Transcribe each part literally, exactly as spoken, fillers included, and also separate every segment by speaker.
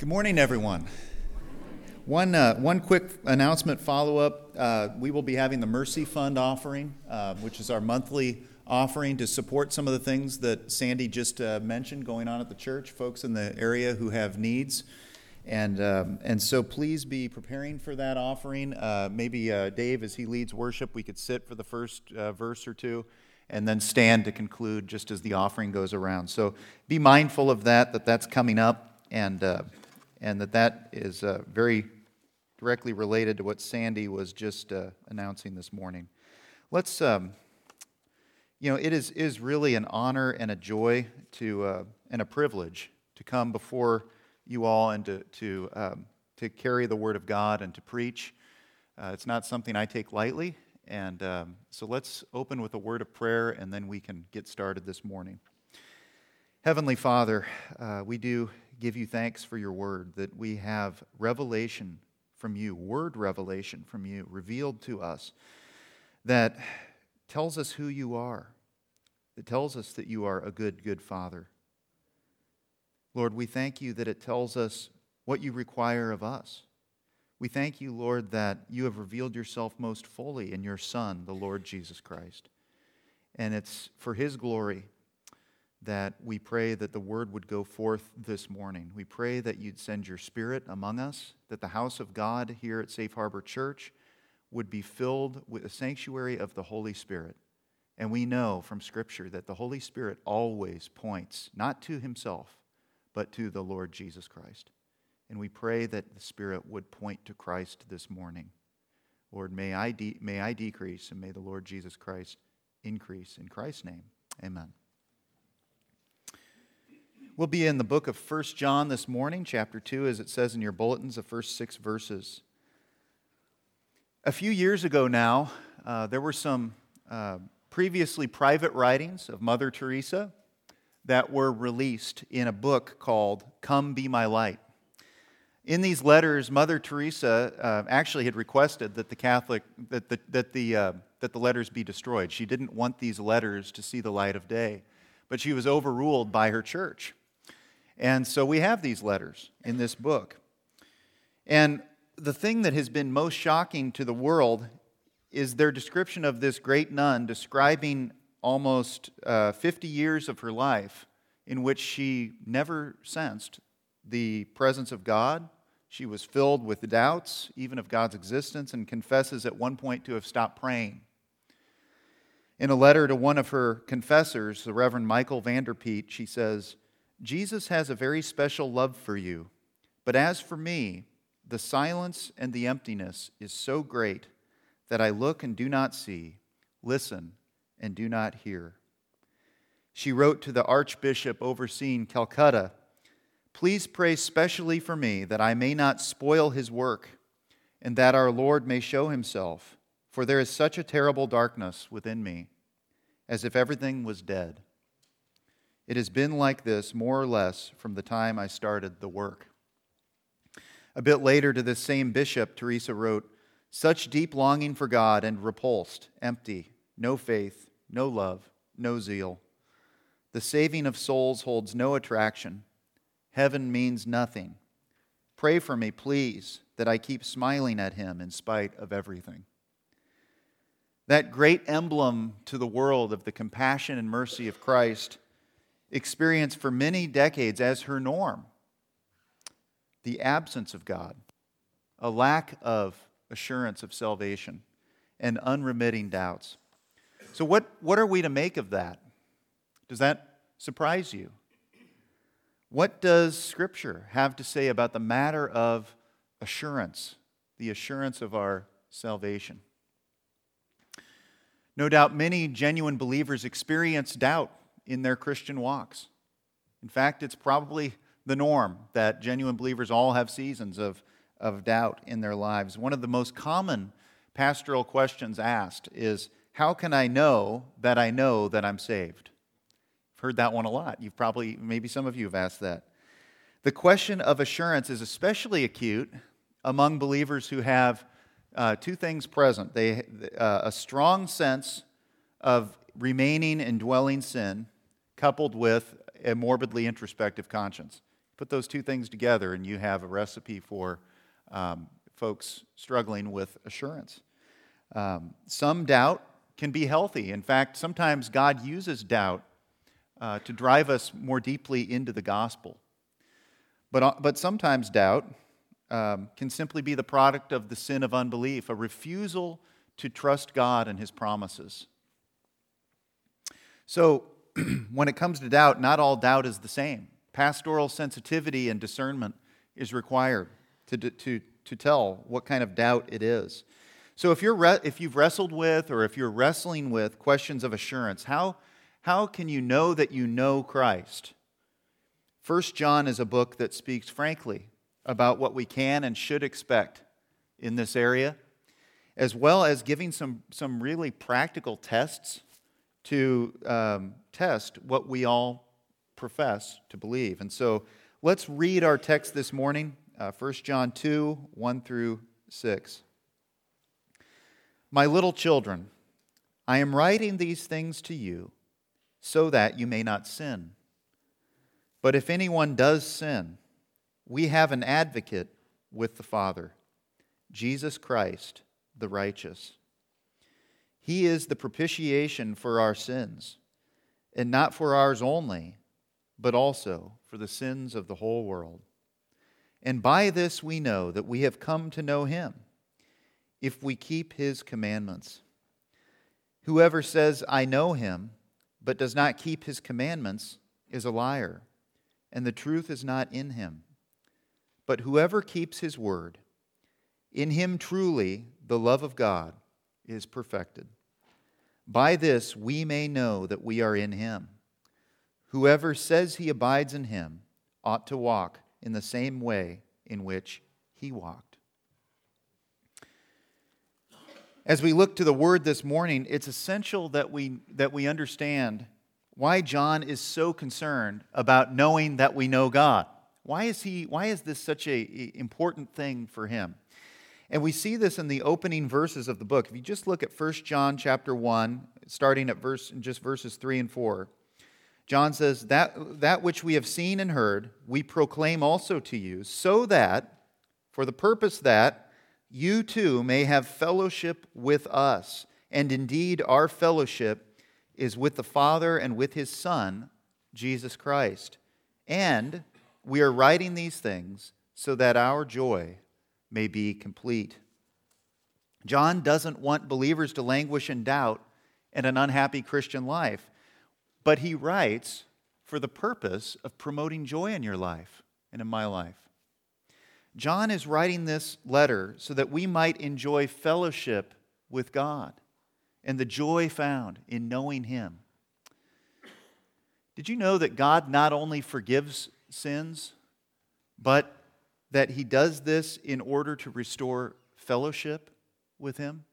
Speaker 1: Good morning, everyone. One, uh, one quick announcement follow-up. Uh, we will be having the Mercy Fund offering, uh, which is our monthly offering to support some of the things that Sandy just uh, mentioned going on at the church, folks in the area who have needs. And um, and so please be preparing for that offering. Uh, maybe uh, Dave, as he leads worship, we could sit for the first uh, verse or two and then stand to conclude just as the offering goes around. So be mindful of that, that that's coming up, and uh, and that that is uh, very directly related to what Sandy was just uh, announcing this morning. Let's, um, you know, it is is really an honor and a joy to uh, and a privilege to come before you all and to to um, to carry the Word of God and to preach. Uh, it's not something I take lightly, and um, so let's open with a word of prayer, and then we can get started this morning. Heavenly Father, uh, we do give you thanks for your Word, that we have revelation from you, word revelation from you, revealed to us, that tells us who you are, that tells us that you are a good, good Father. Lord, we thank you that it tells us what you require of us. We thank you, Lord, that you have revealed yourself most fully in your Son, the Lord Jesus Christ. And it's for his glory that we pray that the word would go forth this morning. We pray that you'd send your Spirit among us, that the house of God here at Safe Harbor Church would be filled with a sanctuary of the Holy Spirit. And we know from Scripture that the Holy Spirit always points not to himself, but to the Lord Jesus Christ. And we pray that the Spirit would point to Christ this morning. Lord, may I, de- may I decrease, and may the Lord Jesus Christ increase. In Christ's name, amen. We'll be in the book of First John this morning, chapter two, as it says in your bulletins, the first six verses. A few years ago now, uh, there were some uh, previously private writings of Mother Teresa that were released in a book called Come Be My Light. In these letters, Mother Teresa uh, actually had requested that the Catholic that the that the uh, that the letters be destroyed. She didn't want these letters to see the light of day, but she was overruled by her church. And so we have these letters in this book. And the thing that has been most shocking to the world is their description of this great nun, describing almost uh, fifty years of her life in which she never sensed the presence of God. She was filled with doubts, even of God's existence, and confesses at one point to have stopped praying. In a letter to one of her confessors, the Reverend Michael Vanderpeet, she says, "Jesus has a very special love for you, but as for me, the silence and the emptiness is so great that I look and do not see, listen and do not hear." She wrote to the Archbishop overseeing Calcutta, "Please pray specially for me that I may not spoil his work and that our Lord may show himself, for there is such a terrible darkness within me, as if everything was dead. It has been like this more or less from the time I started the work." A bit later to this same bishop, Teresa wrote, "Such deep longing for God and repulsed, empty, no faith, no love, no zeal. The saving of souls holds no attraction. Heaven means nothing. Pray for me, please, that I keep smiling at him in spite of everything." That great emblem to the world of the compassion and mercy of Christ experienced for many decades as her norm the absence of God, a lack of assurance of salvation, and unremitting doubts. So what, what are we to make of that? Does that surprise you? What does Scripture have to say about the matter of assurance, the assurance of our salvation? No doubt many genuine believers experience doubt in their Christian walks. In fact, it's probably the norm that genuine believers all have seasons of, of doubt in their lives. One of the most common pastoral questions asked is, how can I know that I know that I'm saved? I've heard that one a lot. You've probably, maybe some of you have asked that. The question of assurance is especially acute among believers who have uh, two things present. They uh, a strong sense of remaining and dwelling sin, coupled with a morbidly introspective conscience. Put those two things together and you have a recipe for um, folks struggling with assurance. Um, some doubt can be healthy. In fact, sometimes God uses doubt uh, to drive us more deeply into the gospel. But, uh, but sometimes doubt um, can simply be the product of the sin of unbelief, a refusal to trust God and His promises. So, when it comes to doubt, not all doubt is the same. Pastoral sensitivity and discernment is required to, to, to tell what kind of doubt it is. So if, you're re- if you've wrestled with or if you're wrestling with questions of assurance, how, how can you know that you know Christ? First John is a book that speaks frankly about what we can and should expect in this area, as well as giving some, some really practical tests to um, test what we all profess to believe. And so let's read our text this morning, uh, First John two, one through six. My little children, I am writing these things to you so that you may not sin. But if anyone does sin, we have an advocate with the Father, Jesus Christ, the righteous. He is the propitiation for our sins, and not for ours only, but also for the sins of the whole world. And by this we know that we have come to know Him, if we keep His commandments. Whoever says, I know Him, but does not keep His commandments, is a liar, and the truth is not in him. But whoever keeps His word, in him truly the love of God is perfected. By this we may know that we are in Him. Whoever says he abides in Him ought to walk in the same way in which He walked. As we look to the Word this morning, it's essential that we, that we understand why John is so concerned about knowing that we know God. Why is he? Why is this such an important thing for him? And we see this in the opening verses of the book. If you just look at First John chapter one, starting at verse, just verses three and four, John says, that, that which we have seen and heard, we proclaim also to you, so that, for the purpose that you too may have fellowship with us. And indeed, our fellowship is with the Father and with His Son, Jesus Christ. And we are writing these things so that our joy may be complete. John doesn't want believers to languish in doubt and an unhappy Christian life, but he writes for the purpose of promoting joy in your life and in my life. John is writing this letter so that we might enjoy fellowship with God and the joy found in knowing Him. Did you know that God not only forgives sins, but that He does this in order to restore fellowship with Him?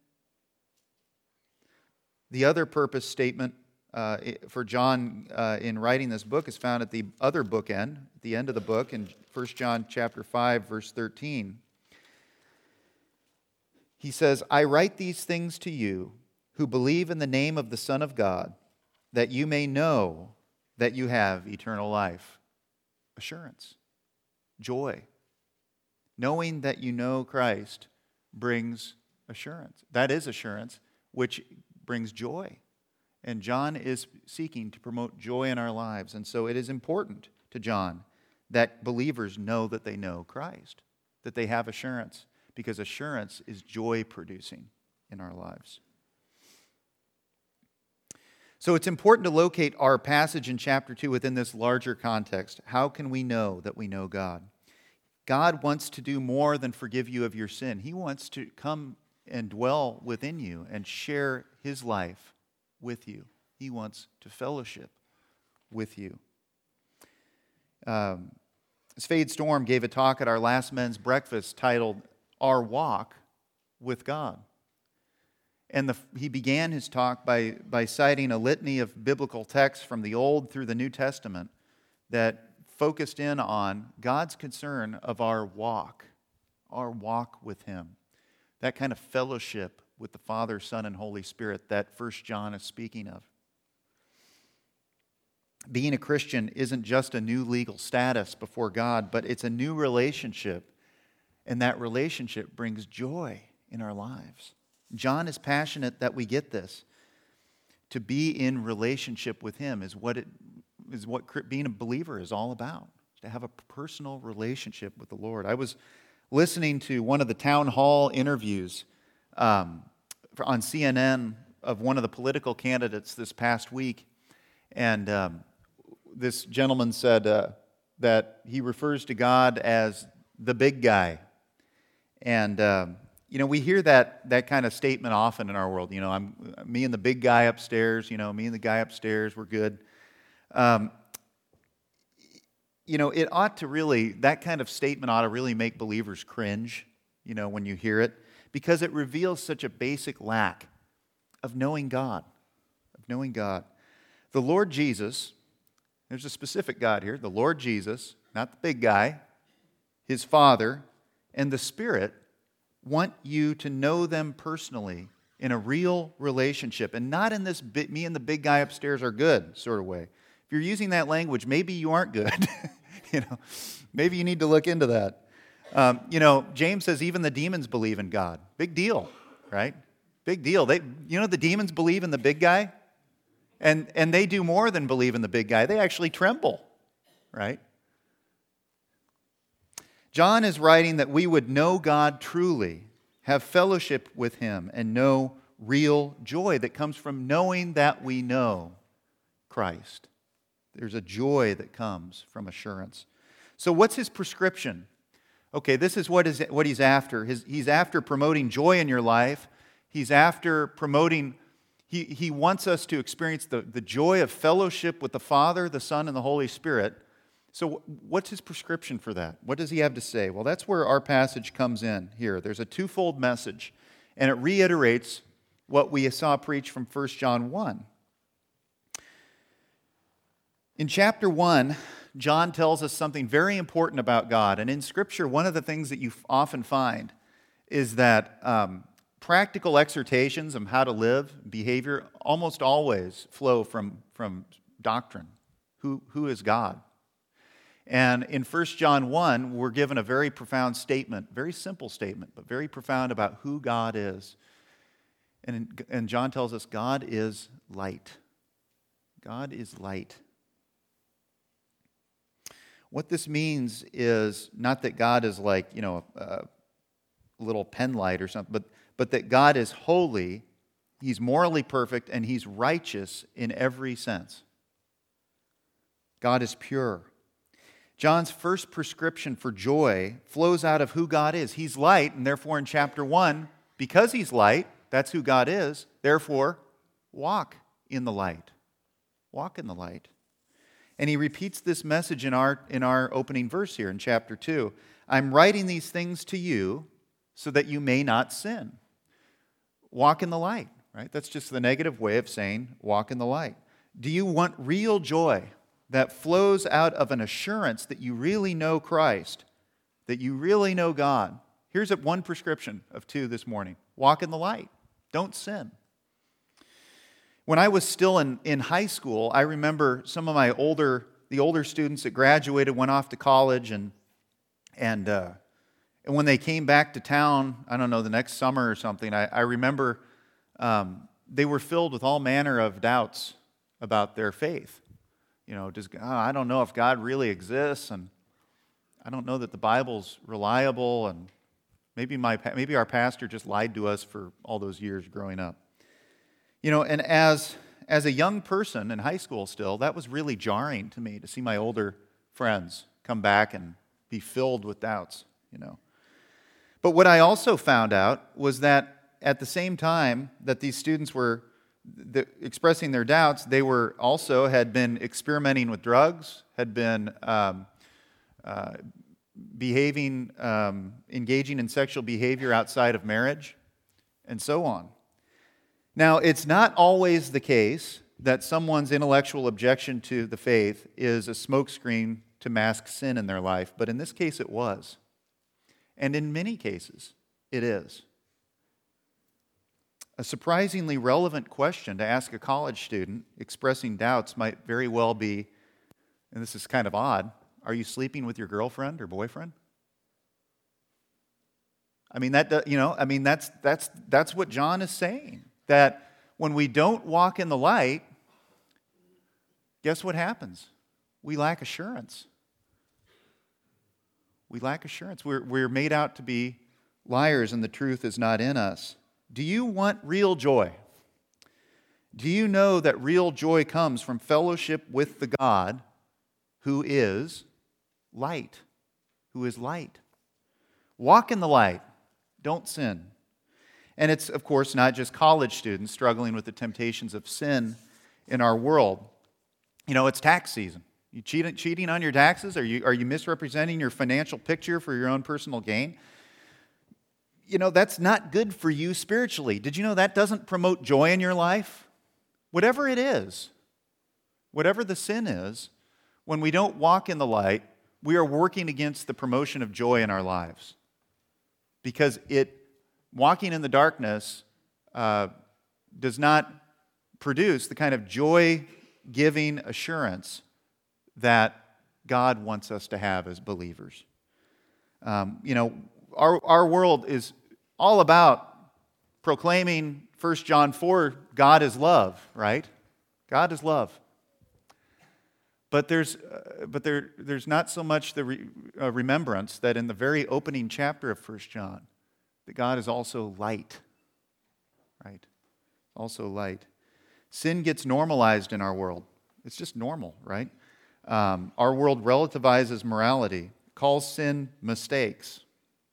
Speaker 1: The other purpose statement uh, for John uh, in writing this book is found at the other bookend, at the end of the book, in First John chapter five, verse thirteen. He says, I write these things to you who believe in the name of the Son of God, that you may know that you have eternal life. Assurance, joy. Knowing that you know Christ brings assurance. That is assurance, which brings joy. And John is seeking to promote joy in our lives. And so it is important to John that believers know that they know Christ, that they have assurance, because assurance is joy-producing in our lives. So it's important to locate our passage in chapter two within this larger context. How can we know that we know God? God wants to do more than forgive you of your sin. He wants to come and dwell within you and share His life with you. He wants to fellowship with you. Um, Spade Storm gave a talk at our last men's breakfast titled, Our Walk with God. And the, he began his talk by, by citing a litany of biblical texts from the Old through the New Testament that focused in on God's concern of our walk, our walk with Him. That kind of fellowship with the Father, Son, and Holy Spirit that First John is speaking of. being a Christian isn't just a new legal status before God, but it's a new relationship, and that relationship brings joy in our lives. John is passionate that we get this. To be in relationship with Him is what it is what being a believer is all about. To have a personal relationship with the Lord. I was listening to one of the town hall interviews um, on C N N of one of the political candidates this past week, and um, this gentleman said uh, that he refers to God as the big guy. And, um, you know, we hear that that kind of statement often in our world. You know, I'm me and the big guy upstairs, you know, me and the guy upstairs, we're good. Um, you know, it ought to really, that kind of statement ought to really make believers cringe, you know, when you hear it, because it reveals such a basic lack of knowing God, of knowing God. The Lord Jesus, there's a specific God here, the Lord Jesus, not the big guy, His Father, and the Spirit want you to know them personally in a real relationship, and not in this me and the big guy upstairs are good sort of way. If you're using that language, maybe you aren't good. you know, maybe you need to look into that. Um, you know, James says even the demons believe in God. Big deal, right? Big deal. They, you know, the demons believe in the big guy, and and they do more than believe in the big guy. They actually tremble, right? John is writing that we would know God truly, have fellowship with Him, and know real joy that comes from knowing that we know Christ. There's a joy that comes from assurance. So what's his prescription? Okay, this is what is what he's after. His, he's after promoting joy in your life. He's after promoting, he, he wants us to experience the, the joy of fellowship with the Father, the Son, and the Holy Spirit. So what's his prescription for that? What does he have to say? Well, that's where our passage comes in here. There's a twofold message, and it reiterates what we saw preached from First John one. In chapter one, John tells us something very important about God. And in Scripture, one of the things that you often find is that um, practical exhortations of how to live, behavior, almost always flow from, from doctrine. Who, who is God? And in First John one, we're given a very profound statement, very simple statement, but very profound about who God is. And, and John tells us God is light. God is light. What this means is not that God is like, you know, a little pen light or something, but, but that God is holy, He's morally perfect, and He's righteous in every sense. God is pure. John's first prescription for joy flows out of who God is. He's light, and therefore in chapter one, because He's light, that's who God is, therefore walk in the light. Walk in the light. And he repeats this message in our, in our opening verse here in chapter two. I'm writing these things to you so that you may not sin. Walk in the light, right? That's just the negative way of saying walk in the light. Do you want real joy that flows out of an assurance that you really know Christ, that you really know God? Here's one prescription of two this morning. Walk in the light. Don't sin. When I was still in, in high school, I remember some of my older, the older students that graduated went off to college, and and uh, and when they came back to town, I don't know, the next summer or something, I, I remember um, they were filled with all manner of doubts about their faith. You know, does, oh, I don't know if God really exists, and I don't know that the Bible's reliable, and maybe my maybe our pastor just lied to us for all those years growing up. You know, and as, as a young person in high school still, that was really jarring to me to see my older friends come back and be filled with doubts, you know. But what I also found out was that at the same time that these students were the, expressing their doubts, they were also had been experimenting with drugs, had been um, uh, behaving, um, engaging in sexual behavior outside of marriage, and so on. Now, it's not always the case that someone's intellectual objection to the faith is a smokescreen to mask sin in their life, but in this case it was. And in many cases, it is. A surprisingly relevant question to ask a college student expressing doubts might very well be, and this is kind of odd, are you sleeping with your girlfriend or boyfriend? I mean, that, you know, I mean, that's, that's, that's what John is saying, that when we don't walk in the light, guess what happens? We lack assurance. We lack assurance. We're, we're made out to be liars and the truth is not in us. Do you want real joy? Do you know that real joy comes from fellowship with the God who is light? Who is light? Walk in the light. Don't sin. And it's, of course, not just college students struggling with the temptations of sin in our world. You know, it's tax season. You cheating, cheating on your taxes? Are you, are you misrepresenting your financial picture for your own personal gain? You know, that's not good for you spiritually. Did you know that doesn't promote joy in your life? Whatever it is, whatever the sin is, when we don't walk in the light, we are working against the promotion of joy in our lives. Because it, walking in the darkness uh, does not produce the kind of joy-giving assurance that God wants us to have as believers. Um, you know, our, our world is all about proclaiming First John four, God is love, right? God is love. But there's, uh, but there, there's not so much the re, uh, remembrance that in the very opening chapter of First John, that God is also light, right? Also light. Sin gets normalized in our world. It's just normal, right? Um, our world relativizes morality, calls sin mistakes,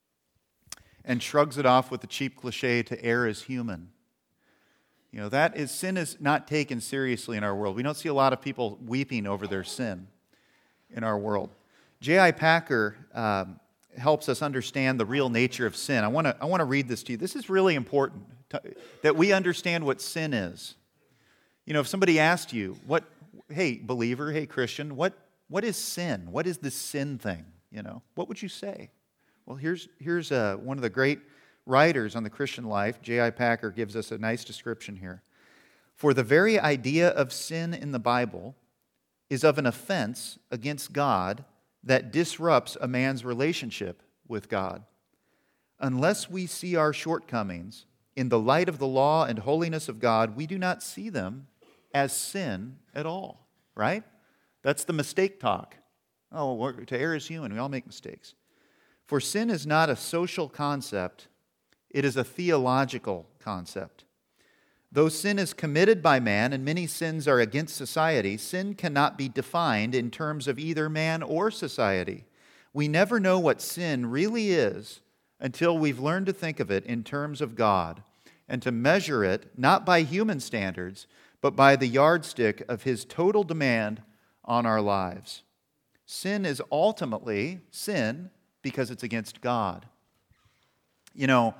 Speaker 1: and shrugs it off with the cheap cliche to err is human. You know, that is, sin is not taken seriously in our world. We don't see a lot of people weeping over their sin in our world. J I Packer um, helps us understand the real nature of sin. I want to I want to read this to you. This is really important, to, that we understand what sin is. You know, if somebody asked you, what, hey, believer, hey, Christian, what, what is sin? What is this sin thing? You know, what would you say? Well, here's, here's uh, one of the great writers on the Christian life. J I Packer gives us a nice description here. For the very idea of sin in the Bible is of an offense against God that disrupts a man's relationship with God. Unless we see our shortcomings in the light of the law and holiness of God, we do not see them as sin at all, right? That's the mistake talk. Oh, we're, to err is human. We all make mistakes. For sin is not a social concept. It is a theological concept. Though sin is committed by man, and many sins are against society, sin cannot be defined in terms of either man or society. We never know what sin really is until we've learned to think of it in terms of God, and to measure it not by human standards, but by the yardstick of His total demand on our lives. Sin is ultimately sin because it's against God. You know,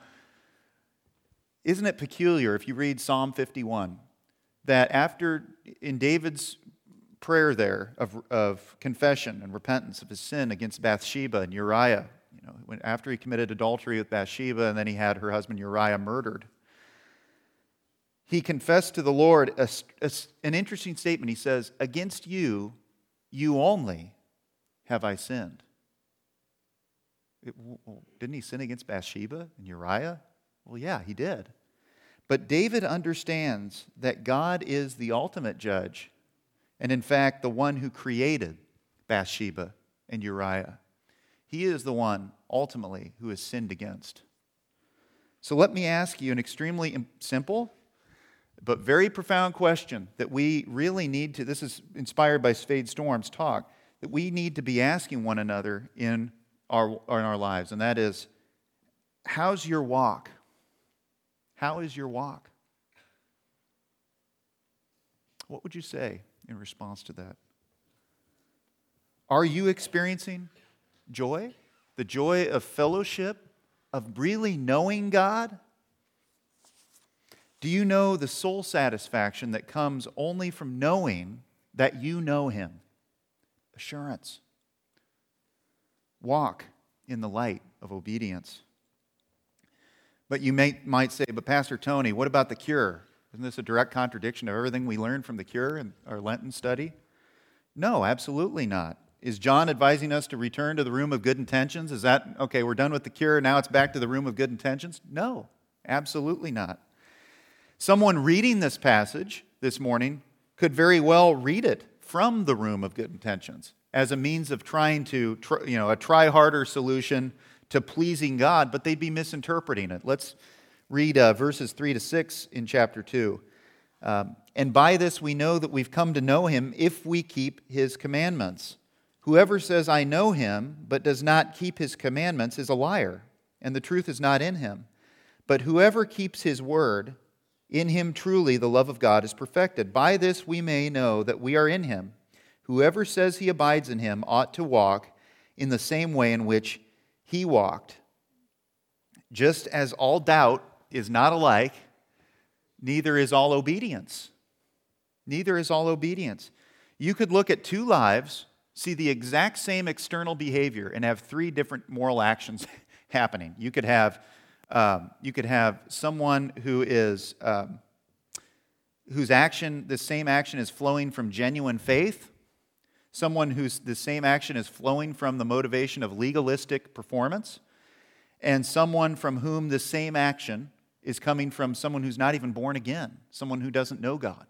Speaker 1: isn't it peculiar if you read Psalm fifty-one, that after, in David's prayer there of, of confession and repentance of his sin against Bathsheba and Uriah, you know, when, after he committed adultery with Bathsheba and then he had her husband Uriah murdered, he confessed to the Lord a, a, an interesting statement. He says, against you, you only have I sinned. It, well, didn't he sin against Bathsheba and Uriah? Well, yeah, he did. But David understands that God is the ultimate judge, and in fact, the one who created Bathsheba and Uriah. He is the one, ultimately, who is sinned against. So let me ask you an extremely simple but very profound question that we really need to, this is inspired by Spade Storm's talk, that we need to be asking one another in our, in our lives, and that is, how's your walk? How is your walk? What would you say in response to that? Are you experiencing joy? The joy of fellowship, of really knowing God? Do you know the soul satisfaction that comes only from knowing that you know Him? Assurance. Walk in the light of obedience. But you may, might say, but Pastor Tony, what about the cure? Isn't this a direct contradiction of everything we learned from the cure in our Lenten study? No, absolutely not. Is John advising us to return to the room of good intentions? Is that, okay, we're done with the cure, now it's back to the room of good intentions? No, absolutely not. Someone reading this passage this morning could very well read it from the room of good intentions as a means of trying to, you know, a try-harder solution to pleasing God, but they'd be misinterpreting it. Let's read uh, verses three to six in chapter two. Um, and by this we know that we've come to know him if we keep his commandments. Whoever says, I know him, but does not keep his commandments is a liar, and the truth is not in him. But whoever keeps his word, in him truly the love of God is perfected. By this we may know that we are in him. Whoever says he abides in him ought to walk in the same way in which he walked. Just as all doubt is not alike, neither is all obedience. Neither is all obedience. You could look at two lives, see the exact same external behavior, and have three different moral actions happening. You could have, um, you could have someone who is um, whose action, the same action, is flowing from genuine faith. Someone whose the same action is flowing from the motivation of legalistic performance, and someone from whom the same action is coming from someone who's not even born again, someone who doesn't know God.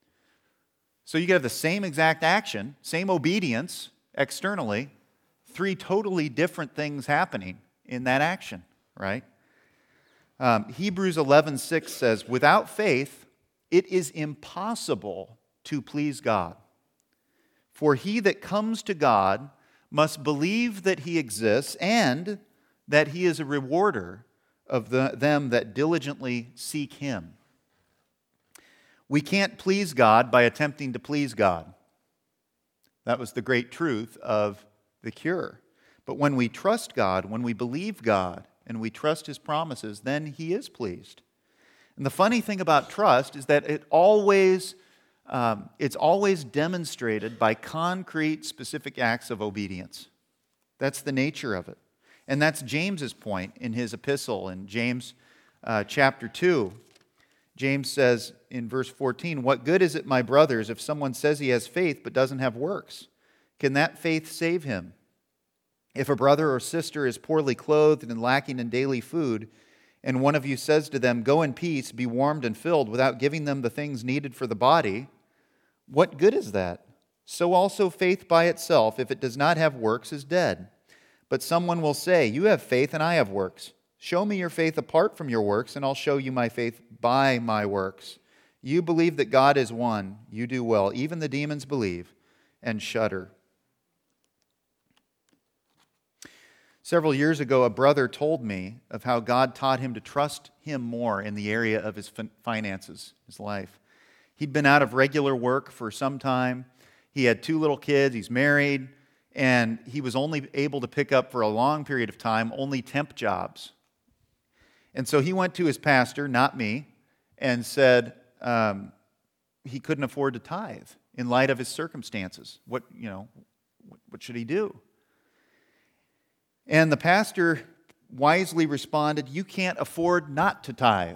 Speaker 1: So you could have the same exact action, same obedience externally, three totally different things happening in that action, right? Um, Hebrews eleven six says, without faith, it is impossible to please God. For he that comes to God must believe that he exists and that he is a rewarder of the, them that diligently seek him. We can't please God by attempting to please God. That was the great truth of the cure. But when we trust God, when we believe God, and we trust his promises, then he is pleased. And the funny thing about trust is that it always, um, it's always demonstrated by concrete, specific acts of obedience. That's the nature of it. And that's James's point in his epistle in James uh, chapter two. James says in verse fourteen, what good is it, my brothers, if someone says he has faith but doesn't have works? Can that faith save him? If a brother or sister is poorly clothed and lacking in daily food, and one of you says to them, go in peace, be warmed and filled, without giving them the things needed for the body, what good is that? So also faith by itself, if it does not have works, is dead. But someone will say, you have faith and I have works. Show me your faith apart from your works, and I'll show you my faith by my works. You believe that God is one. You do well. Even the demons believe and shudder. Several years ago, a brother told me of how God taught him to trust him more in the area of his finances, his life. He'd been out of regular work for some time. He had two little kids. He's married. And he was only able to pick up for a long period of time only temp jobs. And so he went to his pastor, not me, and said um, he couldn't afford to tithe in light of his circumstances. What, you know, what should he do? And the pastor wisely responded, you can't afford not to tithe.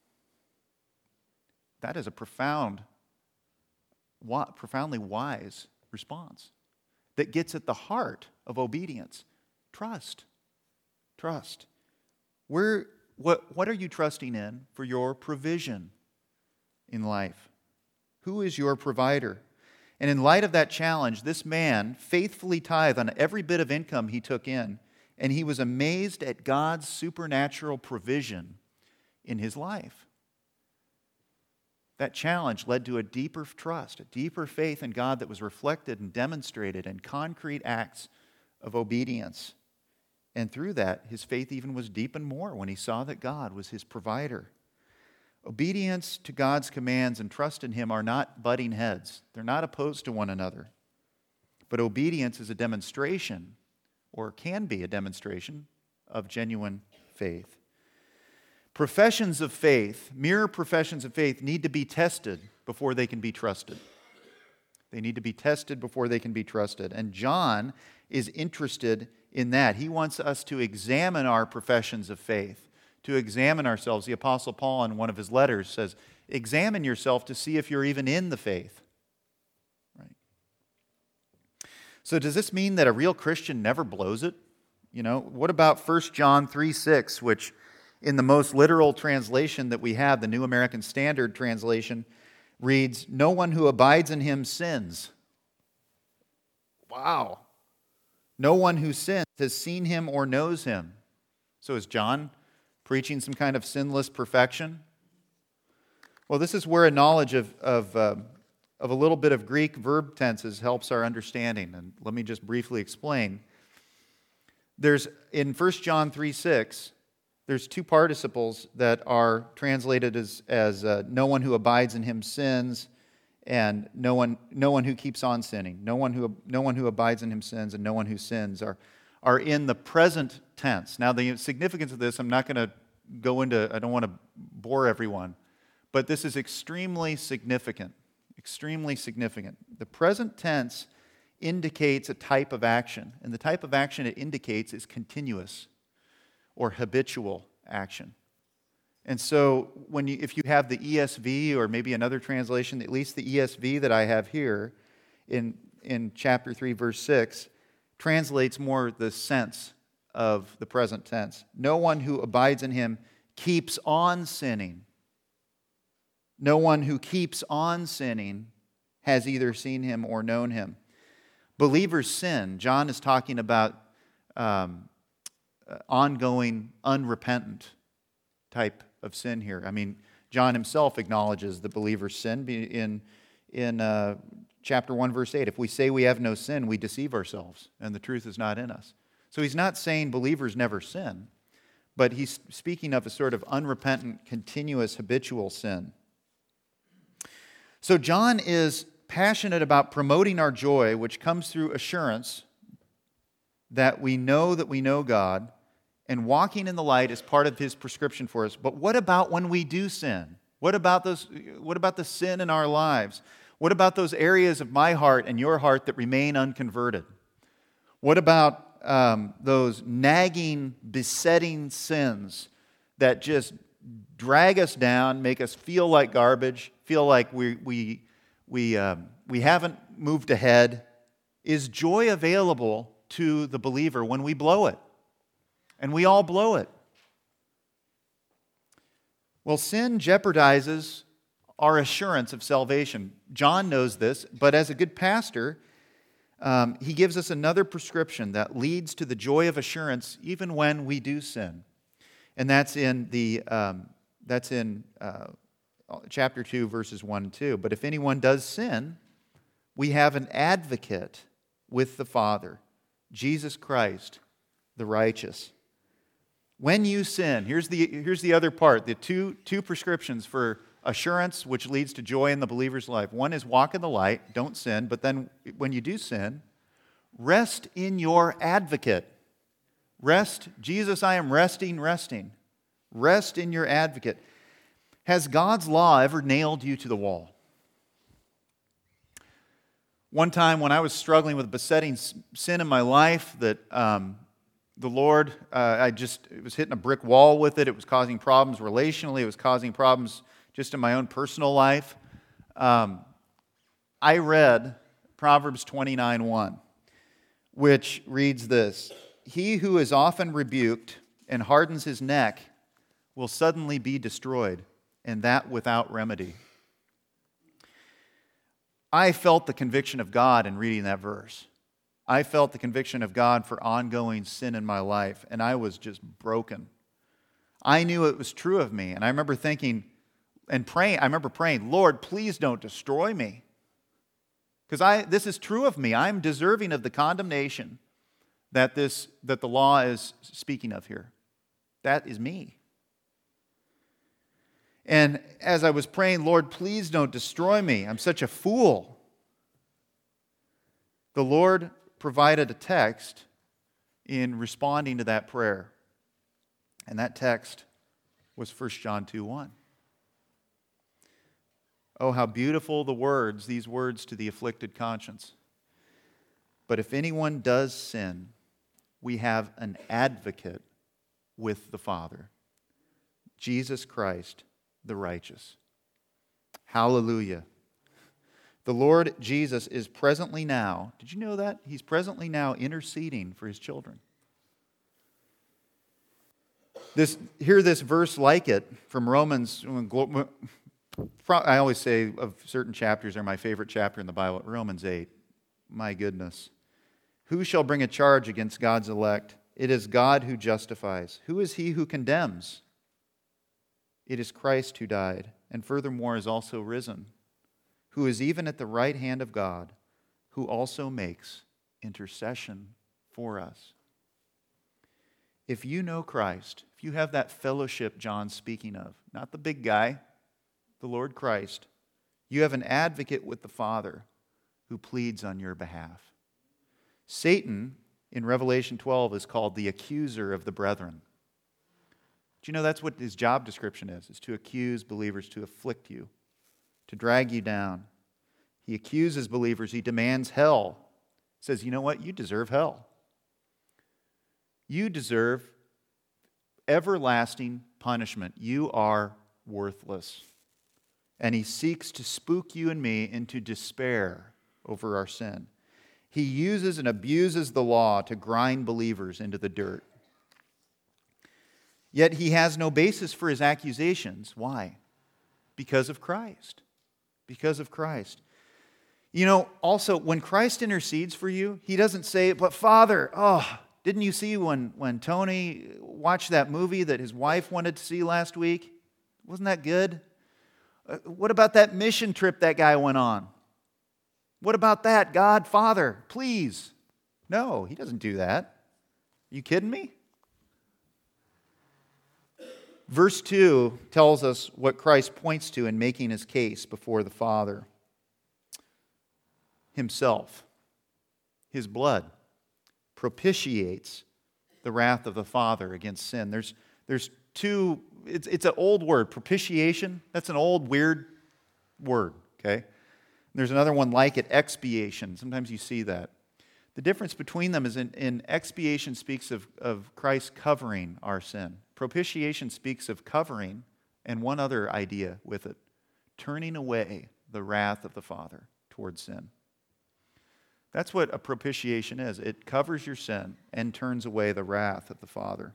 Speaker 1: That is a profound, profoundly wise response that gets at the heart of obedience. Trust. Trust. Where, what, what are you trusting in for your provision in life? Who is your provider? And in light of that challenge, this man faithfully tithed on every bit of income he took in, and he was amazed at God's supernatural provision in his life. That challenge led to a deeper trust, a deeper faith in God that was reflected and demonstrated in concrete acts of obedience. And through that, his faith even was deepened more when he saw that God was his provider. Obedience to God's commands and trust in him are not butting heads. They're not opposed to one another. But obedience is a demonstration, or can be a demonstration, of genuine faith. Professions of faith, mere professions of faith, need to be tested before they can be trusted. They need to be tested before they can be trusted. And John is interested in that. He wants us to examine our professions of faith, to examine ourselves. The Apostle Paul in one of his letters says, examine yourself to see if you're even in the faith. Right? So does this mean that a real Christian never blows it? You know, what about First John three six, which in the most literal translation that we have, the New American Standard translation, reads, no one who abides in him sins. Wow. No one who sins has seen him or knows him. So is John preaching some kind of sinless perfection? Well, this is where a knowledge of, of, uh, of a little bit of Greek verb tenses helps our understanding. And let me just briefly explain. There's, in First John three six, there's two participles that are translated as, as uh, no one who abides in him sins, and no one, no one who keeps on sinning. No one who, no one who abides in him sins, and no one who sins are, are in the present tense. Now, the significance of this, I'm not going to go into, I don't want to bore everyone, but this is extremely significant, extremely significant. The present tense indicates a type of action, and the type of action it indicates is continuous or habitual action. And so when you, if you have the E S V or maybe another translation, at least the E S V that I have here in, in chapter three, verse six, translates more the sense of the present tense. No one who abides in him keeps on sinning. No one who keeps on sinning has either seen him or known him. Believers sin. John is talking about um, ongoing, unrepentant type of sin here. I mean, John himself acknowledges the believer's sin in, in uh, chapter one, verse eight. If we say we have no sin, we deceive ourselves, and the truth is not in us. So he's not saying believers never sin, but he's speaking of a sort of unrepentant, continuous, habitual sin. So John is passionate about promoting our joy, which comes through assurance that we know that we know God, and walking in the light is part of his prescription for us. But what about when we do sin? What about those, what about the sin in our lives? What about those areas of my heart and your heart that remain unconverted? What about um, those nagging, besetting sins that just drag us down, make us feel like garbage, feel like we we we um, we haven't moved ahead? Is joy available to the believer when we blow it? And we all blow it. Well, sin jeopardizes our assurance of salvation. John knows this, but as a good pastor, um, he gives us another prescription that leads to the joy of assurance even when we do sin. And that's in the um, that's in uh, chapter two, verses one and two. But if anyone does sin, we have an advocate with the Father, Jesus Christ, the righteous. When you sin, here's the, here's the other part, the two, two prescriptions for assurance, which leads to joy in the believer's life. One is walk in the light, don't sin, but then when you do sin, rest in your advocate. Rest, Jesus, I am resting, resting. Rest in your advocate. Has God's law ever nailed you to the wall? One time when I was struggling with besetting sin in my life, that um, the Lord, uh, I just it was hitting a brick wall with it. It was causing problems relationally. It was causing problems just in my own personal life. Um, I read Proverbs twenty-nine one, which reads this: he who is often rebuked and hardens his neck will suddenly be destroyed, and that without remedy. I felt the conviction of God in reading that verse. I felt the conviction of God for ongoing sin in my life, and I was just broken. I knew it was true of me, and I remember thinking and praying, I remember praying, Lord, please don't destroy me. Because I this is true of me. I'm deserving of the condemnation that this that the law is speaking of here. That is me. And as I was praying, Lord, please don't destroy me. I'm such a fool. The Lord provided a text in responding to that prayer. And that text was First John two one. Oh, how beautiful the words, these words to the afflicted conscience. But if anyone does sin, we have an advocate with the Father, Jesus Christ, the righteous. Hallelujah. The Lord Jesus is presently now, did you know that? He's presently now interceding for his children. This, hear this verse like it from Romans. I always say of certain chapters are my favorite chapter in the Bible, Romans eight. My goodness. Who shall bring a charge against God's elect? It is God who justifies. Who is he who condemns? It is Christ who died, and furthermore is also risen, who is even at the right hand of God, who also makes intercession for us. If you know Christ, if you have that fellowship John's speaking of, not the big guy, the Lord Christ, you have an advocate with the Father who pleads on your behalf. Satan, in Revelation twelve, is called the accuser of the brethren. Do you know that's what his job description is? Is to accuse believers, to afflict you, to drag you down. He accuses believers. He demands hell. He says, you know what? You deserve hell. You deserve everlasting punishment. You are worthless. And he seeks to spook you and me into despair over our sin. He uses and abuses the law to grind believers into the dirt. Yet he has no basis for his accusations. Why? Because of Christ. Because of Christ. You know, also, when Christ intercedes for you, he doesn't say, but Father, oh, didn't you see when, when Tony watched that movie that his wife wanted to see last week? Wasn't that good? Uh, what about that mission trip that guy went on? What about that? God, Father, please. No, he doesn't do that. Are you kidding me? Verse two tells us what Christ points to in making his case before the Father. Himself, his blood, propitiates the wrath of the Father against sin. There's, there's two, it's, it's an old word, propitiation. That's an old, weird word, okay? There's another one like it, expiation. Sometimes you see that. The difference between them is in, in expiation speaks of, of Christ covering our sin. Propitiation speaks of covering and one other idea with it, turning away the wrath of the Father towards sin. That's what a propitiation is. It covers your sin and turns away the wrath of the Father.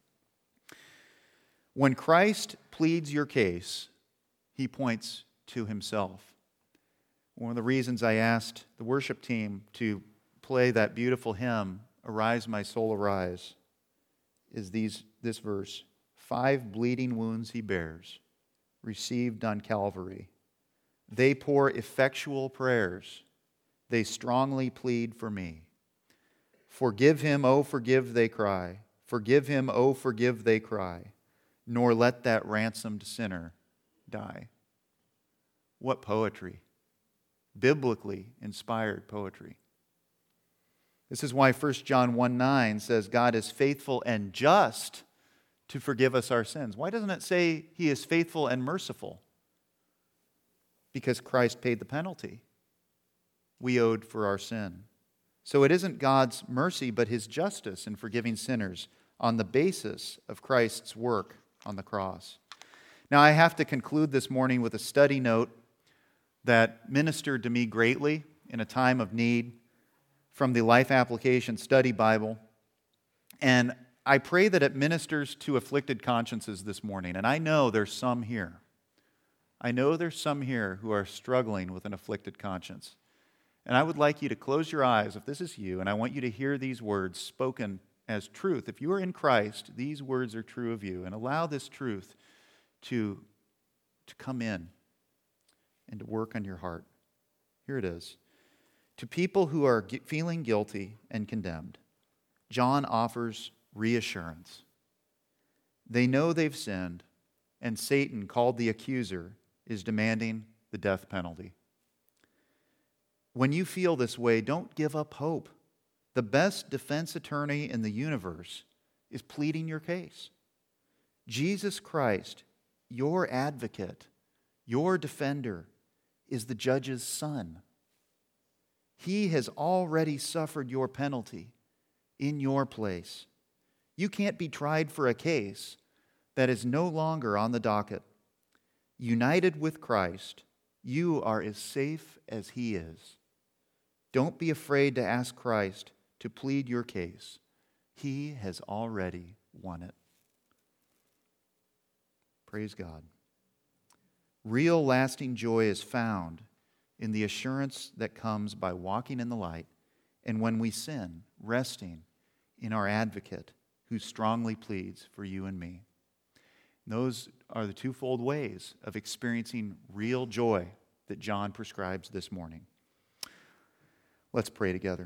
Speaker 1: When Christ pleads your case, he points to himself. One of the reasons I asked the worship team to play that beautiful hymn, Arise, My Soul, Arise, is these, this verse. Five bleeding wounds he bears, received on Calvary. They pour effectual prayers. They strongly plead for me. Forgive him, oh forgive, they cry. Forgive him, oh forgive, they cry. Nor let that ransomed sinner die. What poetry. Biblically inspired poetry. This is why First John one nine says God is faithful and just to forgive us our sins. Why doesn't it say he is faithful and merciful? Because Christ paid the penalty we owed for our sin. So it isn't God's mercy, but his justice in forgiving sinners on the basis of Christ's work on the cross. Now I have to conclude this morning with a study note that ministered to me greatly in a time of need from the Life Application Study Bible. And I pray that it ministers to afflicted consciences this morning. And I know there's some here. I know there's some here who are struggling with an afflicted conscience. And I would like you to close your eyes if this is you, and I want you to hear these words spoken as truth. If you are in Christ, these words are true of you. And allow this truth to, to come in and to work on your heart. Here it is. To people who are feeling guilty and condemned, John offers reassurance. They know they've sinned, and Satan, called the accuser, is demanding the death penalty. When you feel this way, don't give up hope. The best defense attorney in the universe is pleading your case. Jesus Christ, your advocate, your defender, is the judge's son. He has already suffered your penalty in your place. You can't be tried for a case that is no longer on the docket. United with Christ, you are as safe as He is. Don't be afraid to ask Christ to plead your case. He has already won it. Praise God. Real lasting joy is found in the assurance that comes by walking in the light, and when we sin, resting in our advocate who strongly pleads for you and me. Those are the twofold ways of experiencing real joy that John prescribes this morning. Let's pray together.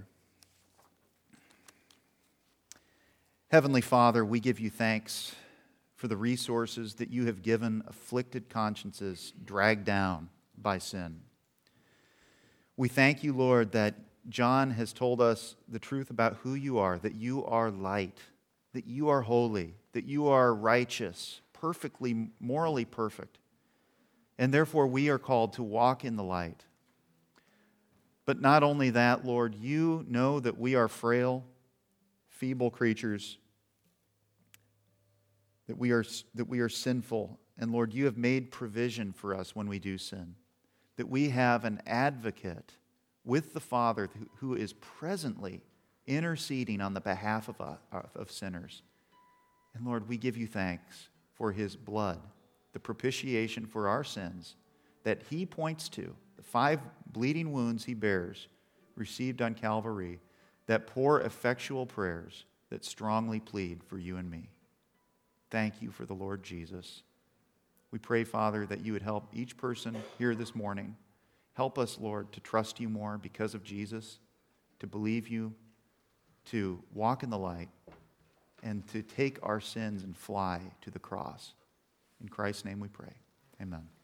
Speaker 1: Heavenly Father, we give you thanks for the resources that you have given afflicted consciences dragged down by sin. We thank you, Lord, that John has told us the truth about who you are, that you are light, that you are holy, that you are righteous, perfectly, morally perfect. And therefore we are called to walk in the light. But not only that, Lord, you know that we are frail, feeble creatures, that we are, that we are sinful. And Lord, you have made provision for us when we do sin, that we have an advocate with the Father who is presently interceding on the behalf of, us, of sinners. And Lord, we give you thanks for his blood, the propitiation for our sins that he points to, the five bleeding wounds he bears, received on Calvary, that pour effectual prayers that strongly plead for you and me. Thank you for the Lord Jesus. We pray, Father, that you would help each person here this morning. Help us, Lord, to trust you more because of Jesus, to believe you, to walk in the light, and to take our sins and fly to the cross. In Christ's name we pray. Amen.